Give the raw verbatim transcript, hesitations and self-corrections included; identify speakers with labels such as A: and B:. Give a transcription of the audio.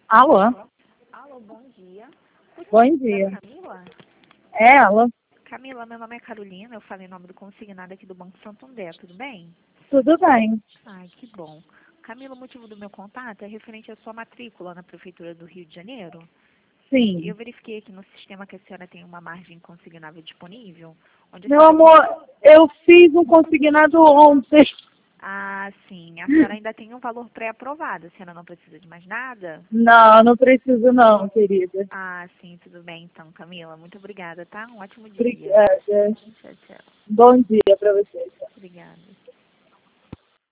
A: Alô?
B: Alô, bom dia.
A: Bom
B: Você é
A: dia.
B: a Camila?
A: É ela?
B: Camila, meu nome é Carolina, eu falei em nome do consignado aqui do Banco Santander, tudo bem?
A: Tudo bem.
B: Ai, que bom. Camila, o motivo do meu contato é referente à sua matrícula na Prefeitura do Rio de Janeiro. E eu
A: Sim.
B: verifiquei aqui no sistema que a senhora tem uma margem consignável disponível, onde a
A: Meu
B: senhora tem...
A: amor, eu fiz um consignado ontem.
B: Ah, sim, a senhora ainda tem um valor pré-aprovado, a senhora não precisa de mais nada?
A: Não, não preciso não, querida.
B: Ah, sim, tudo bem então, Camila. Muito obrigada, tá? Um ótimo dia.
A: Obrigada.
B: Tchau, tchau.
A: Bom dia para você.
B: Obrigada.